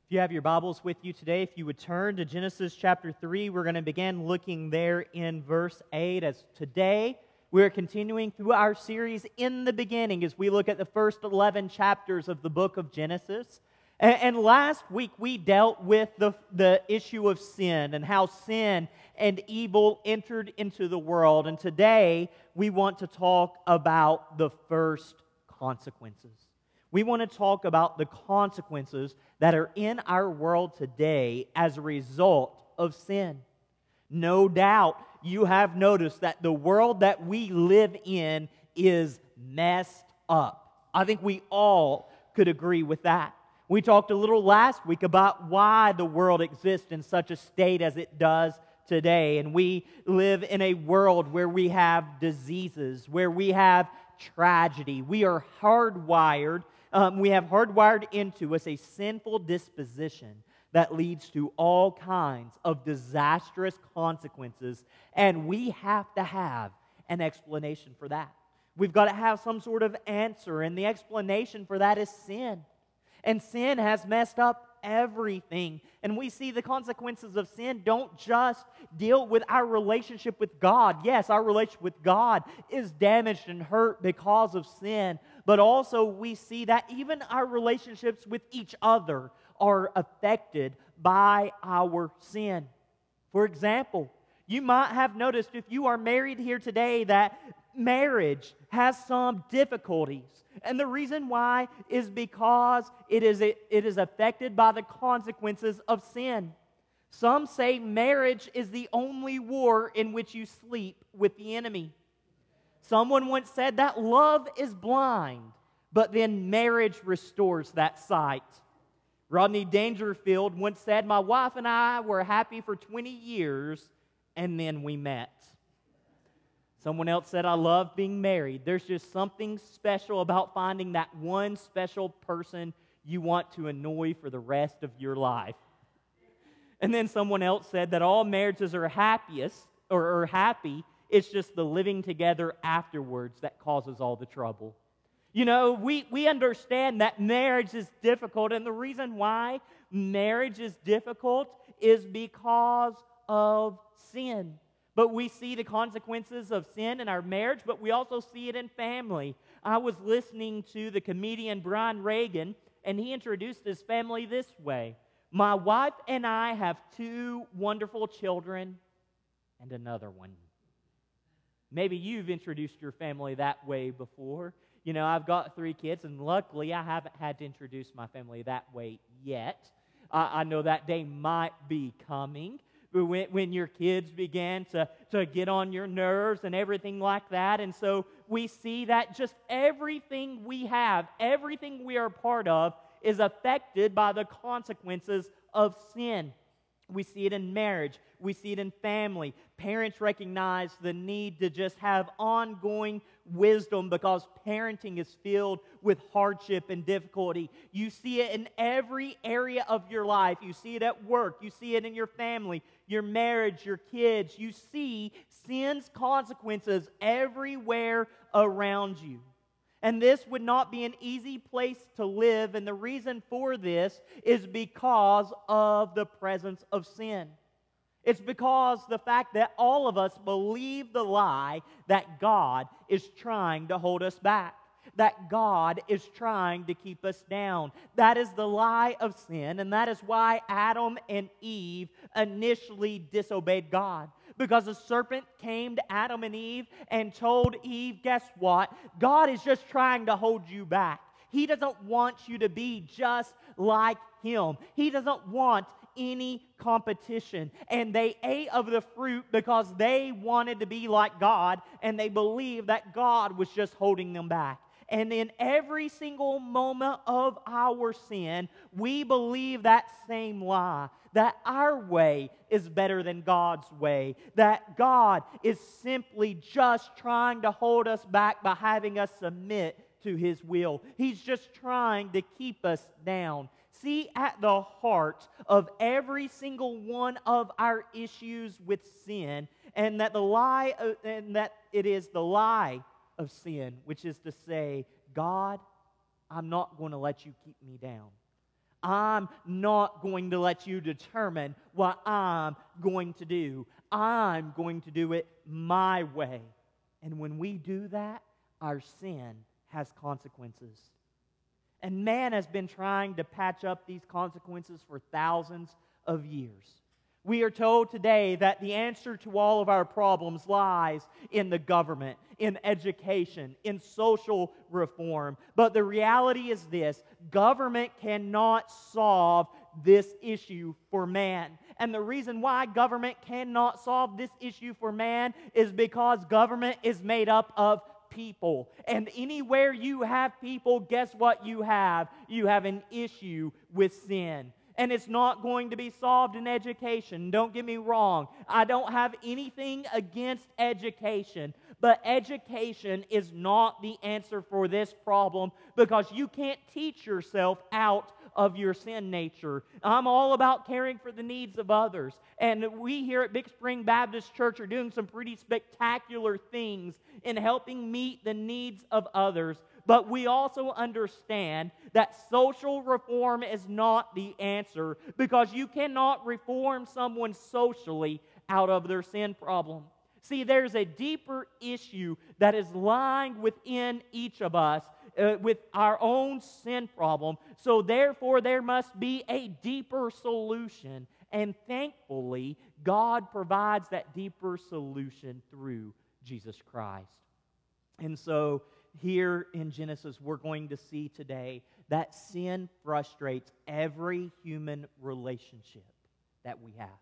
If you have your Bibles with you today, if you would turn to Genesis chapter 3, we're going to begin looking there in verse 8. As today, we're continuing through our series In the Beginning as we look at the first 11 chapters of the book of Genesis. And last week, we dealt with the issue of sin and how sin and evil entered into the world. And today, we want to talk about the first consequences. We want to talk about the consequences that are in our world today as a result of sin. No doubt you have noticed that the world that we live in is messed up. I think we all could agree with that. We talked a little last week about why the world exists in such a state as it does today. And we live in a world where we have diseases, where we have tragedy. We are hardwired. We have hardwired into us a sinful disposition that leads to all kinds of disastrous consequences, and we have to have an explanation for that. We've got to have some sort of answer, and the explanation for that is sin. And sin has messed up everything. And we see the consequences of sin don't just deal with our relationship with God. Yes, our relationship with God is damaged and hurt because of sin. But also we see that even our relationships with each other are affected by our sin. For example, you might have noticed if you are married here today that marriage has some difficulties. And the reason why is because it is affected by the consequences of sin. Some say marriage is the only war in which you sleep with the enemy. Someone once said that love is blind, but then marriage restores that sight. Rodney Dangerfield once said, "My wife and I were happy for 20 years, and then we met." Someone else said, "I love being married. There's just something special about finding that one special person you want to annoy for the rest of your life." And then someone else said that all marriages are happiest or are happy. It's just the living together afterwards that causes all the trouble. You know, we understand that marriage is difficult, and the reason why marriage is difficult is because of sin. But we see the consequences of sin in our marriage, but we also see it in family. I was listening to the comedian Brian Regan, and he introduced his family this way. "My wife and I have 2 wonderful children and another one." Maybe you've introduced your family that way before. You know, I've got 3 kids, and luckily I haven't had to introduce my family that way yet. I know that day might be coming. When your kids begin to get on your nerves and everything like that. And so we see that just everything we have, everything we are part of, is affected by the consequences of sin. We see it in marriage. We see it in family. Parents recognize the need to just have ongoing wisdom because parenting is filled with hardship and difficulty. You see it in every area of your life. You see it at work. You see it in your family, your marriage, your kids. You see sin's consequences everywhere around you. And this would not be an easy place to live, and the reason for this is because of the presence of sin. It's because the fact that all of us believe the lie that God is trying to hold us back, that God is trying to keep us down. That is the lie of sin, and that is why Adam and Eve initially disobeyed God. Because the serpent came to Adam and Eve and told Eve, guess what? God is just trying to hold you back. He doesn't want you to be just like Him. He doesn't want any competition. And they ate of the fruit because they wanted to be like God, and they believed that God was just holding them back. And in every single moment of our sin, we believe that same lie, that our way is better than God's way, that God is simply just trying to hold us back by having us submit to His will. He's just trying to keep us down. See, at the heart of every single one of our issues with sin, and that it is the lie of sin, which is to say, God, I'm not going to let you keep me down. I'm not going to let you determine what I'm going to do. I'm going to do it my way. And when we do that, our sin has consequences. And man has been trying to patch up these consequences for thousands of years. We are told today that the answer to all of our problems lies in the government, in education, in social reform. But the reality is this: government cannot solve this issue for man. And the reason why government cannot solve this issue for man is because government is made up of people. And anywhere you have people, guess what you have? You have an issue with sin. And it's not going to be solved in education. Don't get me wrong. I don't have anything against education. But education is not the answer for this problem, because you can't teach yourself out of your sin nature. I'm all about caring for the needs of others. And we here at Big Spring Baptist Church are doing some pretty spectacular things in helping meet the needs of others. But we also understand that social reform is not the answer, because you cannot reform someone socially out of their sin problem. See, there's a deeper issue that is lying within each of us with our own sin problem. So therefore, there must be a deeper solution. And thankfully, God provides that deeper solution through Jesus Christ. And so here in Genesis, we're going to see today that sin frustrates every human relationship that we have.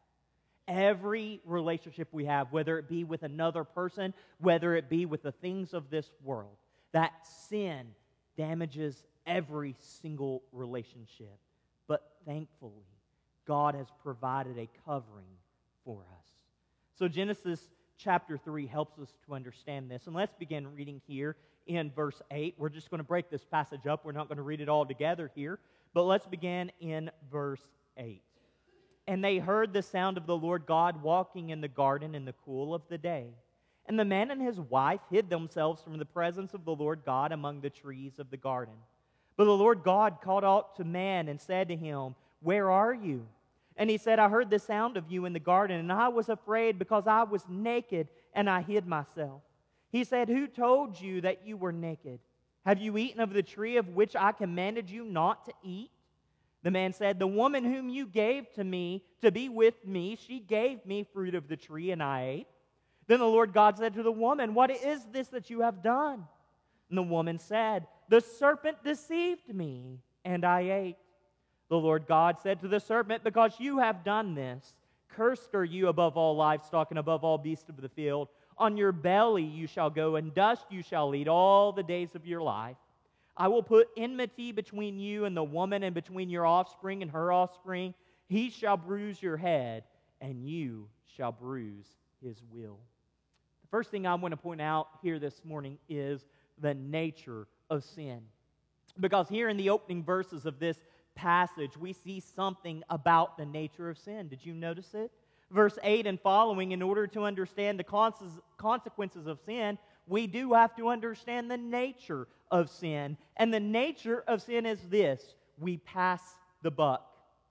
Every relationship we have, whether it be with another person, whether it be with the things of this world, that sin damages every single relationship. But thankfully, God has provided a covering for us. So Genesis chapter 3 helps us to understand this. And let's begin reading here in verse 8. We're just going to break this passage up. We're not going to read it all together here. But let's begin in verse 8. And they heard the sound of the Lord God walking in the garden in the cool of the day. And the man and his wife hid themselves from the presence of the Lord God among the trees of the garden. But the Lord God called out to man and said to him, "Where are you?" And he said, "I heard the sound of you in the garden, and I was afraid because I was naked, and I hid myself." He said, "Who told you that you were naked? Have you eaten of the tree of which I commanded you not to eat?" The man said, "The woman whom you gave to me to be with me, she gave me fruit of the tree, and I ate." Then the Lord God said to the woman, "What is this that you have done?" And the woman said, "The serpent deceived me, and I ate." The Lord God said to the serpent, "Because you have done this, cursed are you above all livestock and above all beasts of the field. On your belly you shall go, and dust you shall eat all the days of your life. I will put enmity between you and the woman, and between your offspring and her offspring. He shall bruise your head, and you shall bruise his will." The first thing I want to point out here this morning is the nature of sin. Because here in the opening verses of this passage, we see something about the nature of sin. Did you notice it? Verse 8 and following, in order to understand the consequences of sin, we do have to understand the nature of sin. And the nature of sin is this: we pass the buck.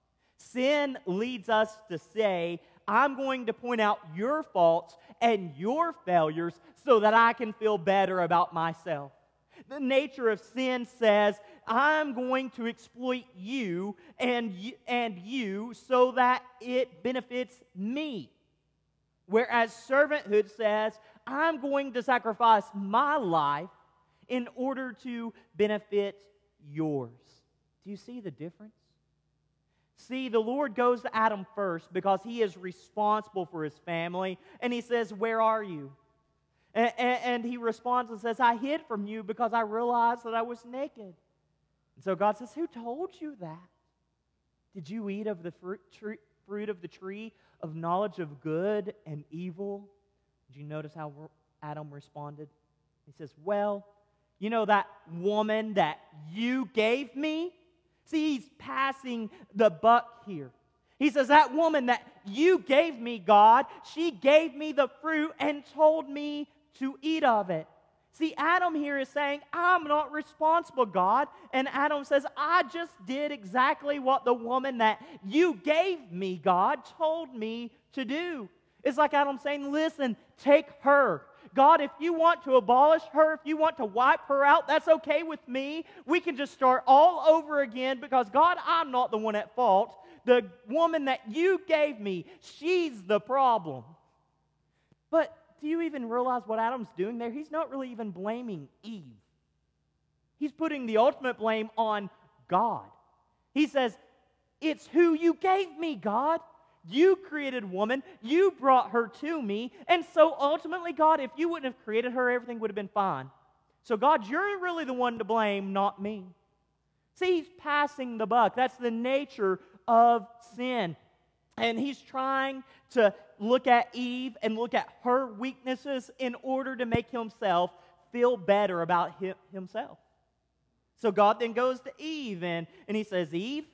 Sin leads us to say, I'm going to point out your faults and your failures so that I can feel better about myself. The nature of sin says, I'm going to exploit you and you so that it benefits me. Whereas servanthood says, I'm going to sacrifice my life in order to benefit yours. Do you see the difference? See, the Lord goes to Adam first because he is responsible for his family, and he says, "Where are you?" And he responds and says, "I hid from you because I realized that I was naked." And so God says, "Who told you that? Did you eat of the fruit of the tree of knowledge of good and evil?" Did you notice how Adam responded? He says, "Well, you know that woman that you gave me?" See, he's passing the buck here. He says, that woman that you gave me, God, she gave me the fruit and told me to eat of it. See, Adam here is saying, I'm not responsible, God. And Adam says, I just did exactly what the woman that you gave me, God, told me to do. It's like Adam saying, listen, take her. God, if you want to abolish her, if you want to wipe her out, that's okay with me. We can just start all over again because, God, I'm not the one at fault. The woman that you gave me, she's the problem. But do you even realize what Adam's doing there? He's not really even blaming Eve. He's putting the ultimate blame on God. He says, it's who you gave me, God. You created woman. You brought her to me. And so ultimately, God, if you wouldn't have created her, everything would have been fine. So God, you're really the one to blame, not me. See, he's passing the buck. That's the nature of sin. And he's trying to look at Eve and look at her weaknesses in order to make himself feel better about himself. So God then goes to Eve and he says, Eve,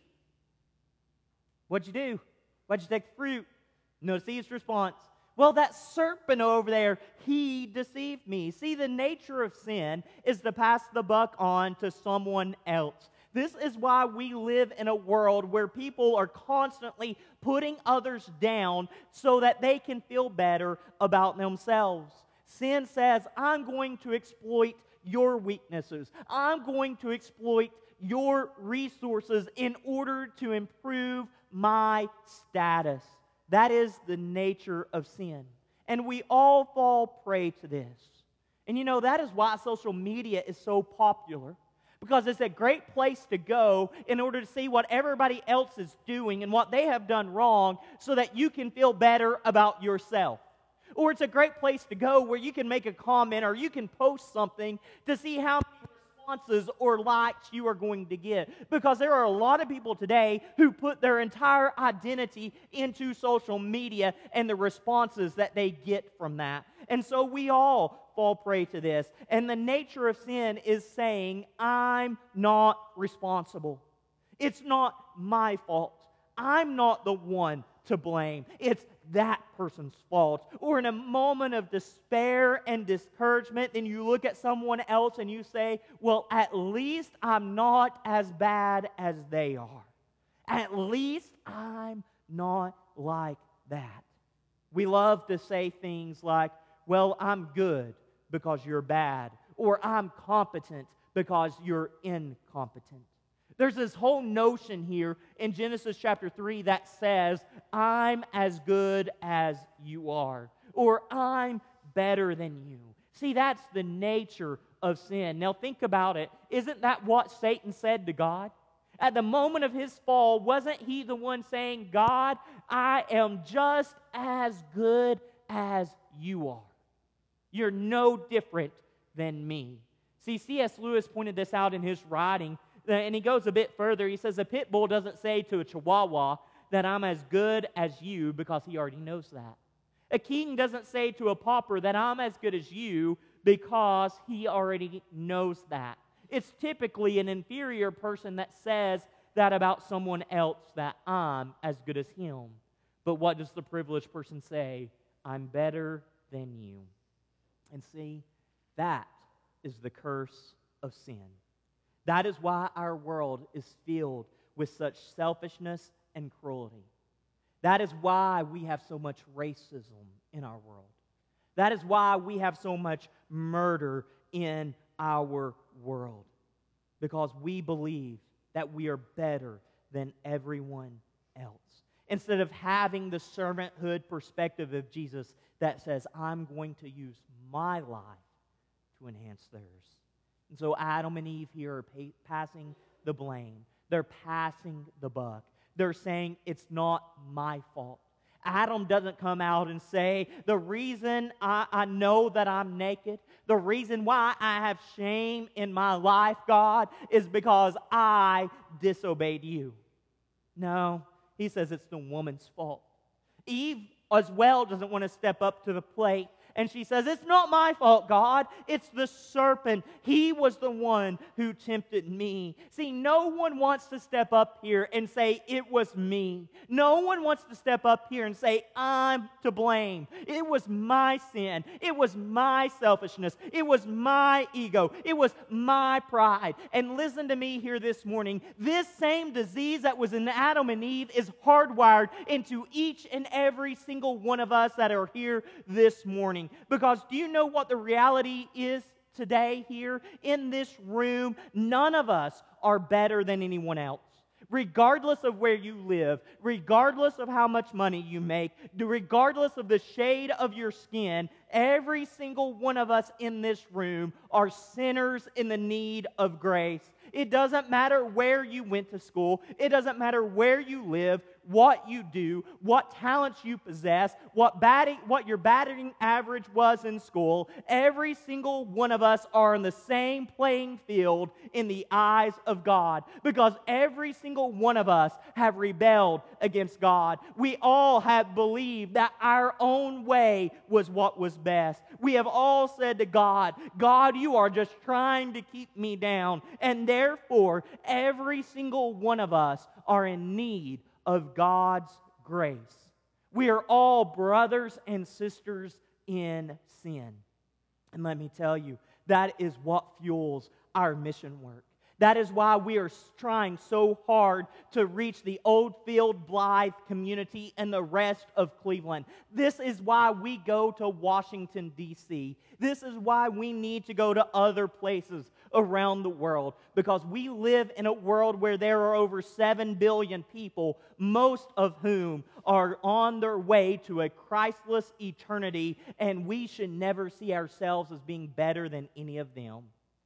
what'd you do? Why'd you take the fruit? Notice Eve's response. Well, that serpent over there, he deceived me. See, the nature of sin is to pass the buck on to someone else. This is why we live in a world where people are constantly putting others down so that they can feel better about themselves. Sin says, I'm going to exploit your weaknesses. I'm going to exploit your resources in order to improve my status. That is the nature of sin. And we all fall prey to this. And you know, that is why social media is so popular. Because it's a great place to go in order to see what everybody else is doing and what they have done wrong so that you can feel better about yourself. Or it's a great place to go where you can make a comment or you can post something to see how many responses or likes you are going to get. Because there are a lot of people today who put their entire identity into social media and the responses that they get from that. And so we all fall prey to this. And the nature of sin is saying, I'm not responsible. It's not my fault. I'm not the one to blame. It's that person's fault. Or in a moment of despair and discouragement, then you look at someone else and you say, well, at least I'm not as bad as they are. At least I'm not like that. We love to say things like, well, I'm good because you're bad, or I'm competent because you're incompetent. There's this whole notion here in Genesis chapter 3 that says, I'm as good as you are, or I'm better than you. See, that's the nature of sin. Now think about it. Isn't that what Satan said to God? At the moment of his fall, wasn't he the one saying, God, I am just as good as you are. You're no different than me. See, C.S. Lewis pointed this out in his writing, and he goes a bit further. He says, a pit bull doesn't say to a chihuahua that I'm as good as you because he already knows that. A king doesn't say to a pauper that I'm as good as you because he already knows that. It's typically an inferior person that says that about someone else, that I'm as good as him. But what does the privileged person say? I'm better than you. And see, that is the curse of sin. That is why our world is filled with such selfishness and cruelty. That is why we have so much racism in our world. That is why we have so much murder in our world. Because we believe that we are better than everyone else. Instead of having the servanthood perspective of Jesus that says, I'm going to use my life to enhance theirs. And so Adam and Eve here are passing the blame. They're passing the buck. They're saying, it's not my fault. Adam doesn't come out and say, the reason I know that I'm naked, the reason why I have shame in my life, God, is because I disobeyed you. No, he says it's the woman's fault. Eve as well doesn't want to step up to the plate And she says, it's not my fault, God. It's the serpent. He was the one who tempted me. See, no one wants to step up here and say, it was me. No one wants to step up here and say, I'm to blame. It was my sin. It was my selfishness. It was my ego. It was my pride. And listen to me here this morning. This same disease that was in Adam and Eve is hardwired into each and every single one of us that are here this morning. Because do you know what the reality is today here in this room? None of us are better than anyone else. Regardless of where you live, regardless of how much money you make, regardless of the shade of your skin, every single one of us in this room are sinners in the need of grace. It doesn't matter where you went to school. It doesn't matter where you live, what you do, what talents you possess, what your batting average was in school. Every single one of us are on the same playing field in the eyes of God, because every single one of us have rebelled against God. We all have believed that our own way was what was best. We have all said to God, God, you are just trying to keep me down. And therefore, every single one of us are in need of God's grace. We are all brothers and sisters in sin. And let me tell you, that is what fuels our mission work. That is why we are trying so hard to reach the Oldfield, Blythe community and the rest of Cleveland. This is why we go to Washington, D.C. This is why we need to go to other places around the world, because we live in a world where there are over 7 billion people, most of whom are on their way to a Christless eternity, and we should never see ourselves as being better than any of them.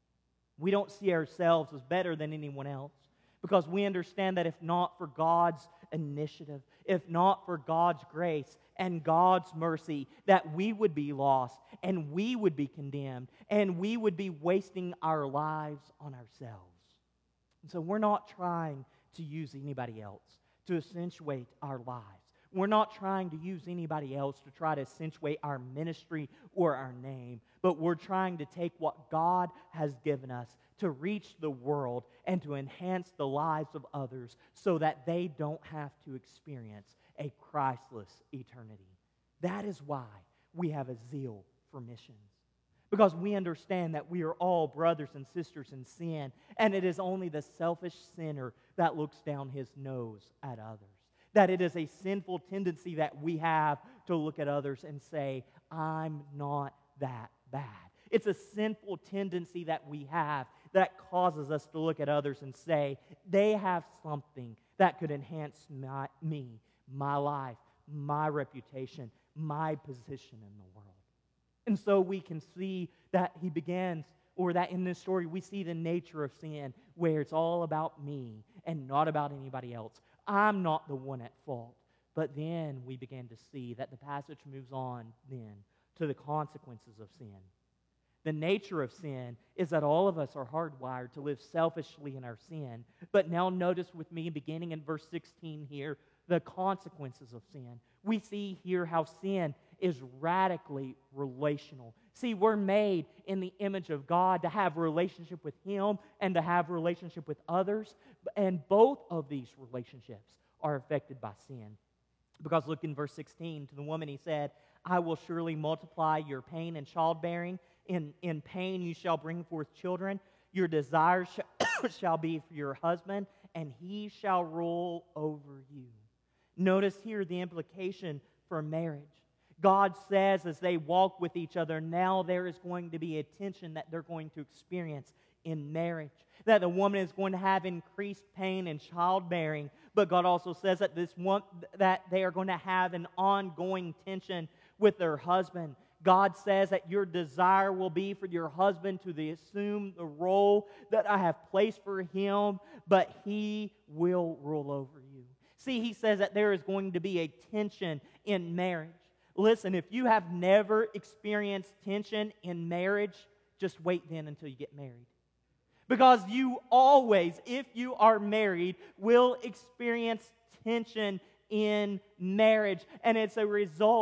We don't see ourselves as better than anyone else, because we understand that if not for God's initiative, if not for God's grace and God's mercy, that we would be lost and we would be condemned and we would be wasting our lives on ourselves. And so we're not trying to use anybody else to accentuate our lives. We're not trying to use anybody else to try to accentuate our ministry or our name, but we're trying to take what God has given us to reach the world and to enhance the lives of others so that they don't have to experience a Christless eternity. That is why we have a zeal for missions. Because we understand that we are all brothers and sisters in sin, and it is only the selfish sinner that looks down his nose at others. That it is a sinful tendency that we have to look at others and say, I'm not that bad. It's a sinful tendency that we have that causes us to look at others and say, they have something that could enhance me, my life, my reputation, my position in the world. And so we can see that he begins, or that in this story we see the nature of sin, where it's all about me and not about anybody else. I'm not the one at fault. But then we begin to see that the passage moves on then to the consequences of sin. The nature of sin is that all of us are hardwired to live selfishly in our sin. But now notice with me, beginning in verse 16 here, the consequences of sin. We see here how sin is radically relational. See, we're made in the image of God to have relationship with Him and to have relationship with others. And both of these relationships are affected by sin. Because look in verse 16, to the woman he said, I will surely multiply your pain and childbearing. In pain you shall bring forth children. Your desire shall be for your husband, and he shall rule over you. Notice here the implication for marriage. God says as they walk with each other, now there is going to be a tension that they're going to experience in marriage. That the woman is going to have increased pain in childbearing. But God also says that that they are going to have an ongoing tension with their husband. God says that your desire will be for your husband to assume the role that I have placed for him, but he will rule over you. See, he says that there is going to be a tension in marriage. Listen, if you have never experienced tension in marriage, just wait then until you get married. Because you always, if you are married, will experience tension in marriage. And it's a result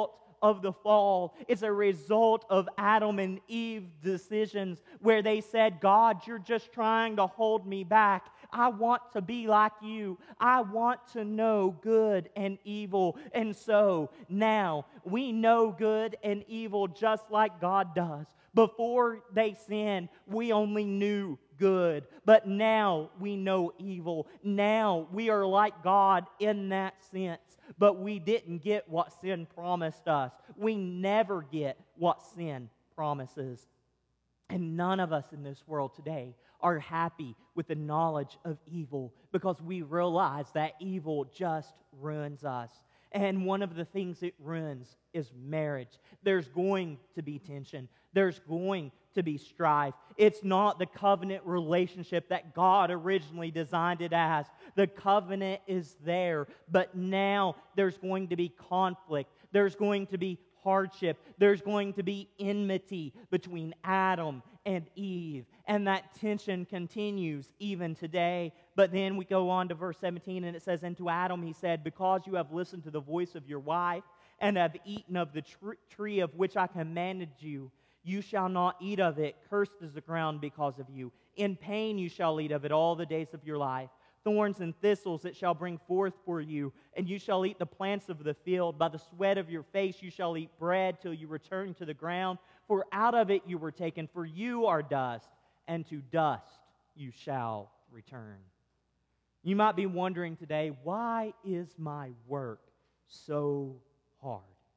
of the fall. It's a result of Adam and Eve's decisions where they said, God, you're just trying to hold me back. I want to be like you. I want to know good and evil. And so now we know good and evil just like God does. Before they sinned, we only knew good, but now we know evil. Now we are like God in that sense, but we didn't get what sin promised us. We never get what sin promises. And none of us in this world today are happy with the knowledge of evil because we realize that evil just ruins us. And one of the things it ruins is marriage. There's going to be tension. There's going to be strife. It's not the covenant relationship that God originally designed it as. The covenant is there, but now there's going to be conflict. There's going to be hardship. There's going to be enmity between Adam and Eve. And that tension continues even today. But then we go on to verse 17 and it says, And to Adam he said, Because you have listened to the voice of your wife and have eaten of the tree of which I commanded you, you shall not eat of it. Cursed is the ground because of you. In pain you shall eat of it all the days of your life. Thorns and thistles it shall bring forth for you, and you shall eat the plants of the field. By the sweat of your face you shall eat bread till you return to the ground, for out of it you were taken, for you are dust, and to dust you shall return. You might be wondering today, why is my work so hard?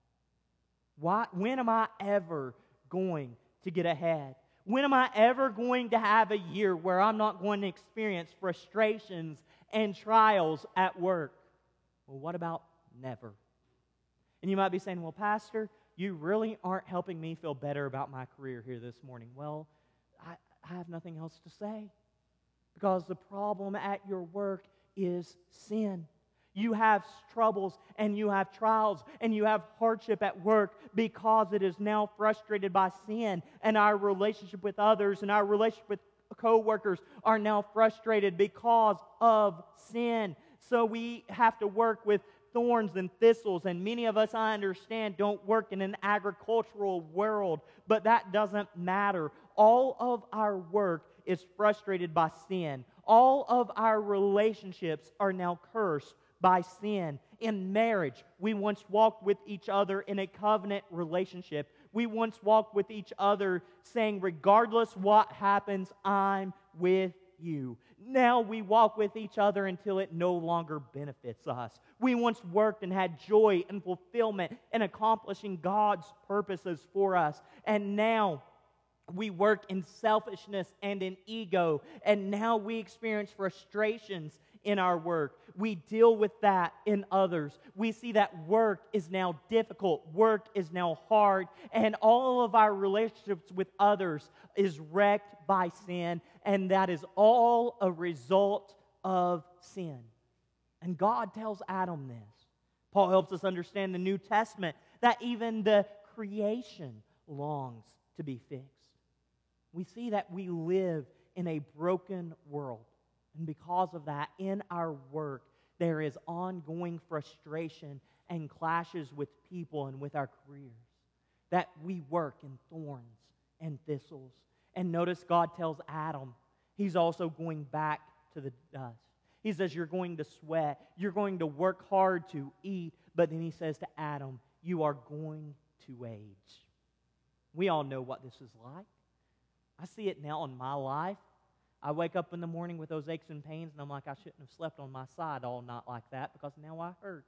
When am I ever going to get ahead? When am I ever going to have a year where I'm not going to experience frustrations and trials at work? Well, what about never? And you might be saying, well, Pastor, you really aren't helping me feel better about my career here this morning. Well, I have nothing else to say, because the problem at your work is sin. You have troubles and you have trials and you have hardship at work because it is now frustrated by sin, and our relationship with others and our relationship with co-workers are now frustrated because of sin. So we have to work with thorns and thistles, and many of us, I understand, don't work in an agricultural world, but that doesn't matter. All of our work is frustrated by sin. All of our relationships are now cursed by sin. In marriage, we once walked with each other in a covenant relationship. We once walked with each other saying, regardless what happens, I'm with you. Now we walk with each other until it no longer benefits us. We once worked and had joy and fulfillment in accomplishing God's purposes for us. And now we work in selfishness and in ego. And now we experience frustrations in our work. We deal with that in others. We see that work is now difficult. Work is now hard. And all of our relationships with others is wrecked by sin. And that is all a result of sin. And God tells Adam this. Paul helps us understand the New Testament, that even the creation longs to be fixed. We see that we live in a broken world. And because of that, in our work, there is ongoing frustration and clashes with people and with our careers. That we work in thorns and thistles. And notice God tells Adam, he's also going back to the dust. He says, you're going to sweat. You're going to work hard to eat. But then he says to Adam, you are going to age. We all know what this is like. I see it now in my life. I wake up in the morning with those aches and pains, and I'm like, I shouldn't have slept on my side all night like that because now I hurt.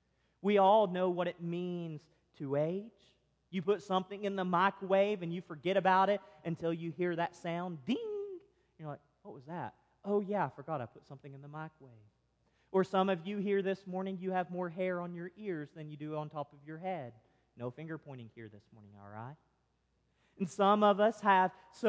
We all know what it means to age. You put something in the microwave and you forget about it until you hear that sound, ding. You're like, what was that? Oh yeah, I forgot I put something in the microwave. Or some of you here this morning, you have more hair on your ears than you do on top of your head. No finger pointing here this morning, all right? And some of us have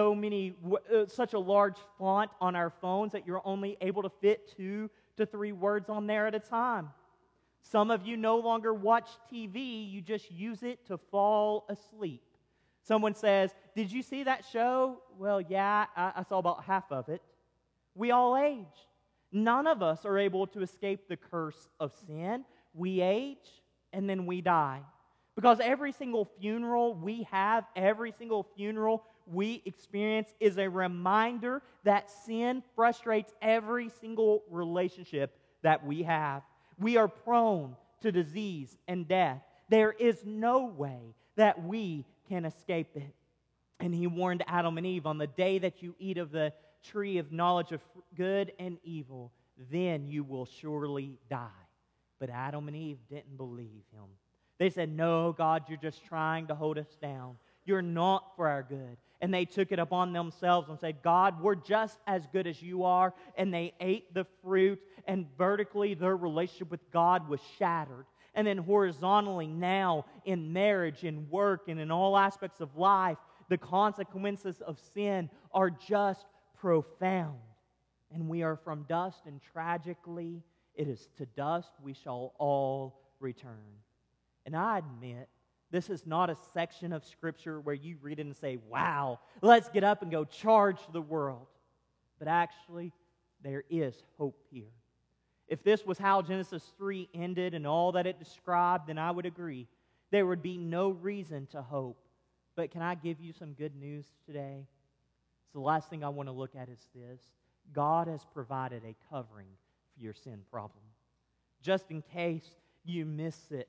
such a large font on our phones that you're only able to fit 2 to 3 words on there at a time. Some of you no longer watch TV, you just use it to fall asleep. Someone says, did you see that show? Well, yeah, I saw about half of it. We all age. None of us are able to escape the curse of sin. We age and then we die. Because every single funeral we have, every single funeral we experience is a reminder that sin frustrates every single relationship that we have. We are prone to disease and death. There is no way that we can escape it. And he warned Adam and Eve, on the day that you eat of the tree of knowledge of good and evil, then you will surely die. But Adam and Eve didn't believe him. They said, no, God, you're just trying to hold us down. You're not for our good. And they took it upon themselves and said, God, we're just as good as you are. And they ate the fruit, and vertically their relationship with God was shattered. And then horizontally now, in marriage, in work, and in all aspects of life, the consequences of sin are just profound. And we are from dust, and tragically, it is to dust we shall all return. And I admit, this is not a section of Scripture where you read it and say, wow, let's get up and go charge the world. But actually, there is hope here. If this was how Genesis 3 ended and all that it described, then I would agree. There would be no reason to hope. But can I give you some good news today? So the last thing I want to look at is this. God has provided a covering for your sin problem. Just in case you miss it,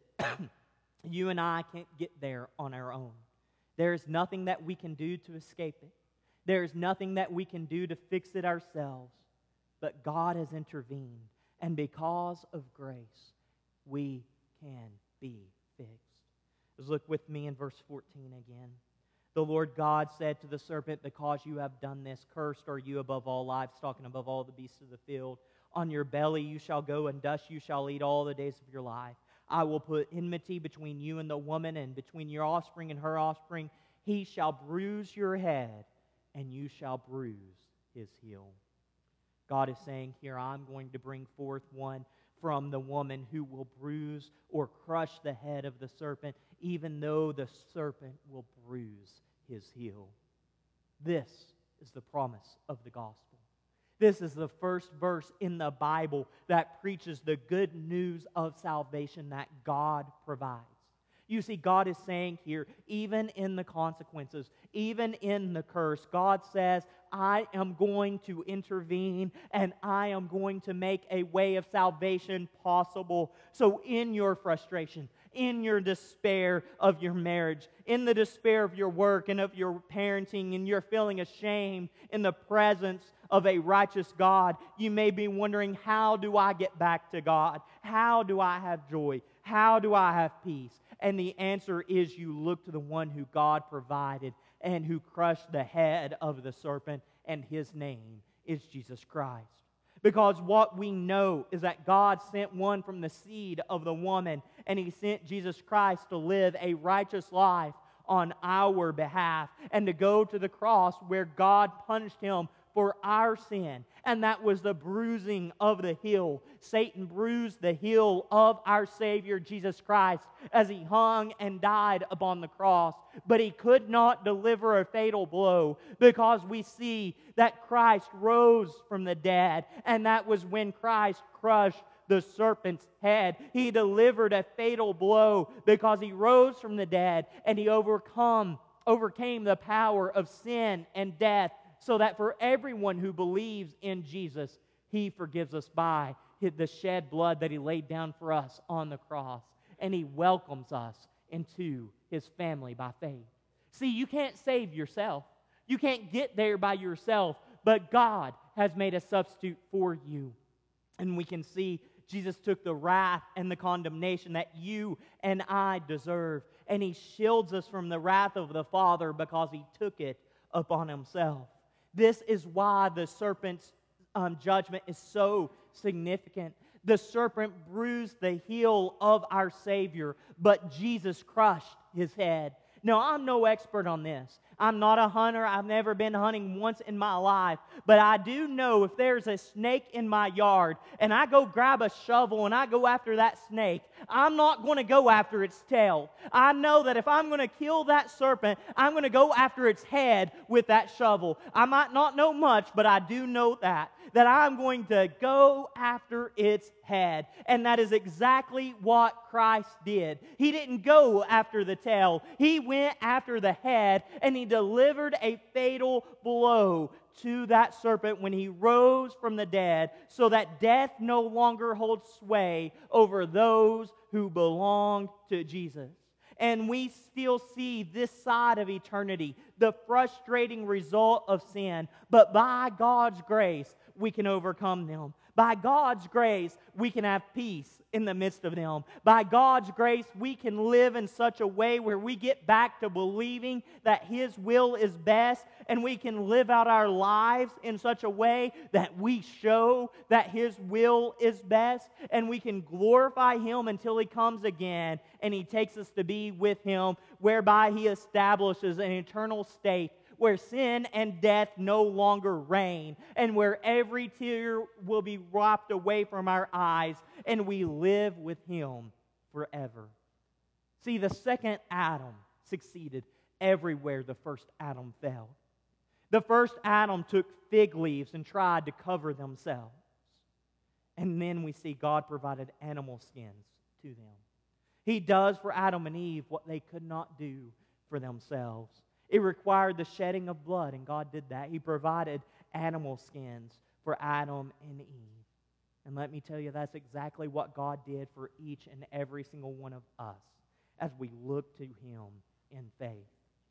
you and I can't get there on our own. There is nothing that we can do to escape it. There is nothing that we can do to fix it ourselves. But God has intervened. And because of grace, we can be fixed. Let's look with me in verse 14 again. The Lord God said to the serpent, because you have done this, cursed are you above all livestock and above all the beasts of the field. On your belly you shall go, and dust you shall eat all the days of your life. I will put enmity between you and the woman, and between your offspring and her offspring. He shall bruise your head, and you shall bruise his heel. God is saying here, I'm going to bring forth one from the woman who will bruise or crush the head of the serpent, even though the serpent will bruise his heel. This is the promise of the gospel. This is the first verse in the Bible that preaches the good news of salvation that God provides. You see, God is saying here, even in the consequences, even in the curse, God says, I am going to intervene and I am going to make a way of salvation possible. So in your frustration, in your despair of your marriage, in the despair of your work and of your parenting, and you're feeling ashamed in the presence of a righteous God, you may be wondering, how do I get back to God? How do I have joy? How do I have peace? And the answer is you look to the one who God provided and who crushed the head of the serpent, and his name is Jesus Christ. Because what we know is that God sent one from the seed of the woman, and he sent Jesus Christ to live a righteous life on our behalf and to go to the cross where God punished him for our sin. And that was the bruising of the heel. Satan bruised the heel of our Savior Jesus Christ as he hung and died upon the cross. But he could not deliver a fatal blow, because we see that Christ rose from the dead, and that was when Christ crushed the serpent's head. He delivered a fatal blow because he rose from the dead and he overcame the power of sin and death, so that for everyone who believes in Jesus, he forgives us by the shed blood that he laid down for us on the cross, and he welcomes us into his family by faith. See, you can't save yourself. You can't get there by yourself, but God has made a substitute for you. And we can see Jesus took the wrath and the condemnation that you and I deserve, and he shields us from the wrath of the Father because he took it upon himself. This is why the serpent's judgment is so significant. The serpent bruised the heel of our Savior, but Jesus crushed his head. Now, I'm no expert on this. I'm not a hunter. I've never been hunting once in my life. But I do know if there's a snake in my yard and I go grab a shovel and I go after that snake, I'm not going to go after its tail. I know that if I'm going to kill that serpent, I'm going to go after its head with that shovel. I might not know much, but I do know that. that I'm going to go after its head. And that is exactly what Christ did. He didn't go after the tail. He went after the head, and He delivered a fatal blow to that serpent when He rose from the dead, so that death no longer holds sway over those who belong to Jesus. And we still see this side of eternity, the frustrating result of sin. But by God's grace, we can overcome them. By God's grace, we can have peace in the midst of them. By God's grace, we can live in such a way where we get back to believing that His will is best, and we can live out our lives in such a way that we show that His will is best, and we can glorify Him until He comes again, and He takes us to be with Him, whereby He establishes an eternal state where sin and death no longer reign, and where every tear will be wiped away from our eyes, and we live with Him forever. See, the second Adam succeeded everywhere the first Adam failed. The first Adam took fig leaves and tried to cover themselves. And then we see God provided animal skins to them. He does for Adam and Eve what they could not do for themselves. It required the shedding of blood, and God did that. He provided animal skins for Adam and Eve. And let me tell you, that's exactly what God did for each and every single one of us as we look to Him in faith.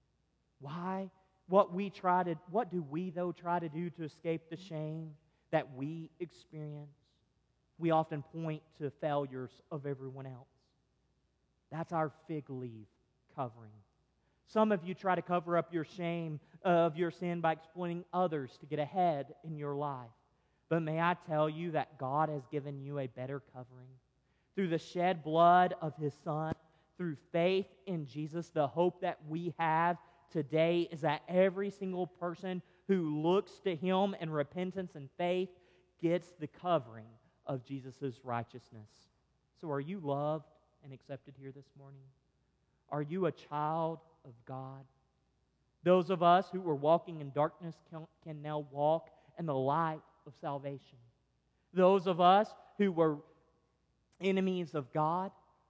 Why? What do we, though, try to do to escape the shame that we experience? We often point to failures of everyone else. That's our fig leaf covering. Some of you try to cover up your shame of your sin by exploiting others to get ahead in your life. But may I tell you that God has given you a better covering. Through the shed blood of His Son, through faith in Jesus, the hope that we have today is that every single person who looks to Him in repentance and faith gets the covering of Jesus' righteousness. So are you loved and accepted here this morning? Are you a child of God? Those of us who were walking in darkness can now walk in the light of salvation. Those of us who were enemies of God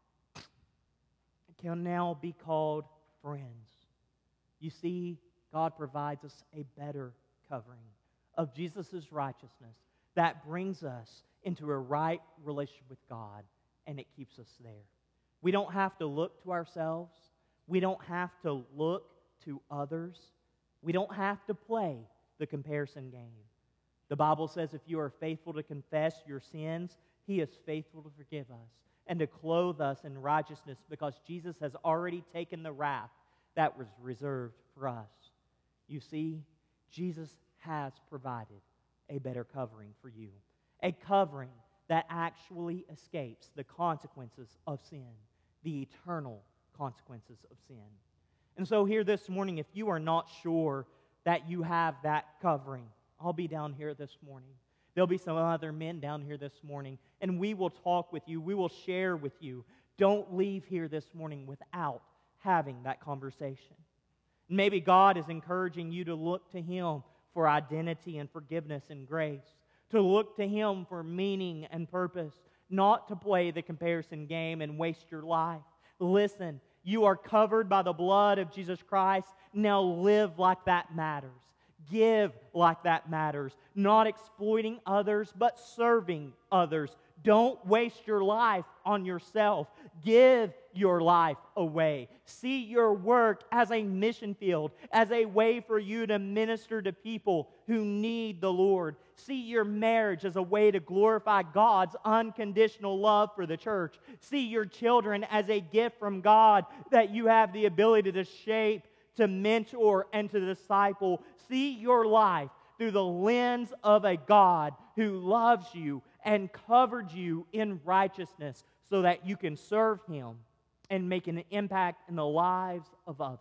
can now be called friends. You see, God provides us a better covering of Jesus' righteousness that brings us into a right relationship with God, and it keeps us there. We don't have to look to ourselves. We don't have to look to others. We don't have to play the comparison game. The Bible says if you are faithful to confess your sins, He is faithful to forgive us and to clothe us in righteousness, because Jesus has already taken the wrath that was reserved for us. You see, Jesus has provided a better covering for you, a covering that actually escapes the consequences of sin, the eternal consequences of sin. And so here this morning, if you are not sure that you have that covering, I'll be down here this morning. There'll be some other men down here this morning, and we will talk with you. We will share with you. Don't leave here this morning without having that conversation. Maybe God is encouraging you to look to Him for identity and forgiveness and grace, to look to Him for meaning and purpose, not to play the comparison game and waste your life. Listen, you are covered by the blood of Jesus Christ. Now live like that matters. Give like that matters. Not exploiting others, but serving others. Don't waste your life on yourself. Give your life away. See your work as a mission field, as a way for you to minister to people who need the Lord. See your marriage as a way to glorify God's unconditional love for the church. See your children as a gift from God that you have the ability to shape, to mentor, and to disciple. See your life through the lens of a God who loves you and covered you in righteousness so that you can serve Him and make an impact in the lives of others.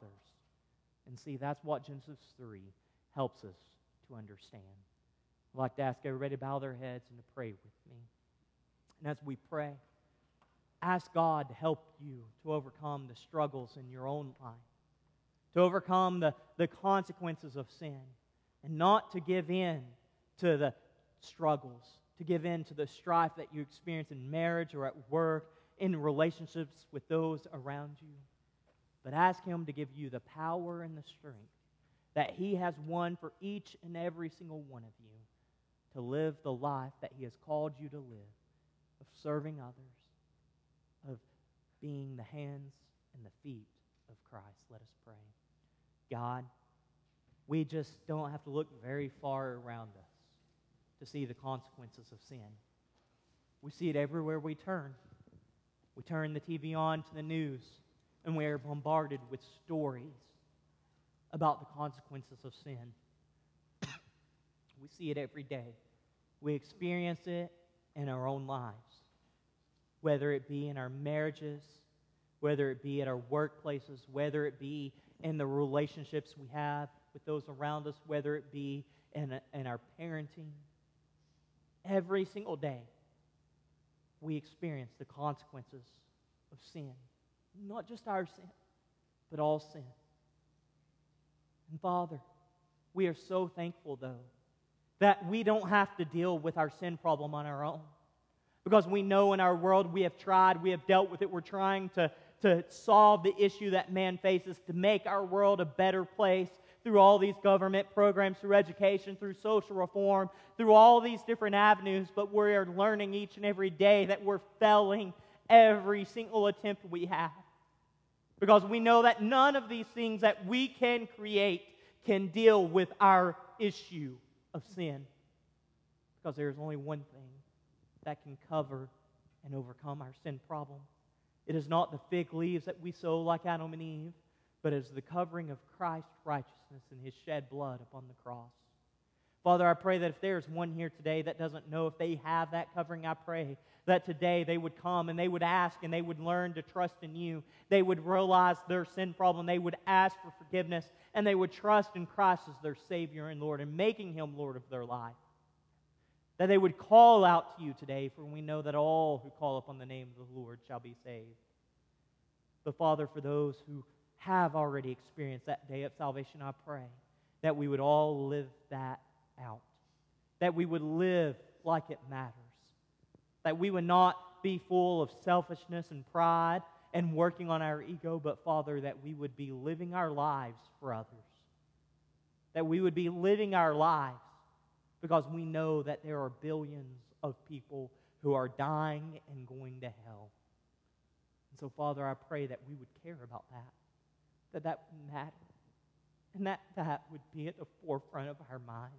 And see, that's what Genesis 3 helps us to understand. I'd like to ask everybody to bow their heads and to pray with me. And as we pray, ask God to help you to overcome the struggles in your own life, to overcome the consequences of sin, and not to give in to the struggles, to give in to the strife that you experience in marriage or at work, in relationships with those around you. But ask Him to give you the power and the strength that He has won for each and every single one of you to live the life that He has called you to live, of serving others, of being the hands and the feet of Christ. Let us pray. God, we just don't have to look very far around us to see the consequences of sin. We see it everywhere we turn. We turn the TV on to the news, and we are bombarded with stories about the consequences of sin. We see it every day. We experience it in our own lives, whether it be in our marriages, whether it be at our workplaces, whether it be in the relationships we have with those around us, whether it be in our parenting. Every single day, we experience the consequences of sin. Not just our sin, but all sin. And Father, we are so thankful, though, that we don't have to deal with our sin problem on our own. Because we know in our world we have tried, we have dealt with it, we're trying to solve the issue that man faces, to make our world a better place through all these government programs, through education, through social reform, through all these different avenues, but we are learning each and every day that we're failing every single attempt we have. Because we know that none of these things that we can create can deal with our issue of sin. Because there's only one thing that can cover and overcome our sin problem. It is not the fig leaves that we sow like Adam and Eve, but it is the covering of Christ's righteousness and His shed blood upon the cross. Father, I pray that if there's one here today that doesn't know if they have that covering, I pray that today they would come and they would ask and they would learn to trust in You. They would realize their sin problem. They would ask for forgiveness, and they would trust in Christ as their Savior and Lord, and making Him Lord of their life. That they would call out to You today, for we know that all who call upon the name of the Lord shall be saved. But Father, for those who have already experienced that day of salvation, I pray that we would all live that out. That we would live like it matters. That we would not be full of selfishness and pride and working on our ego, but Father, that we would be living our lives for others. That we would be living our lives because we know that there are billions of people who are dying and going to hell. And so, Father, I pray that we would care about that would matter, and that would be at the forefront of our minds,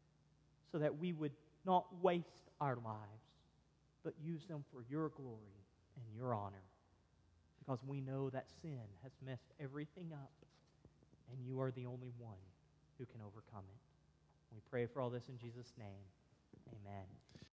so that we would not waste our lives, but use them for Your glory and Your honor, because we know that sin has messed everything up, and You are the only one who can overcome it. We pray for all this in Jesus' name. Amen.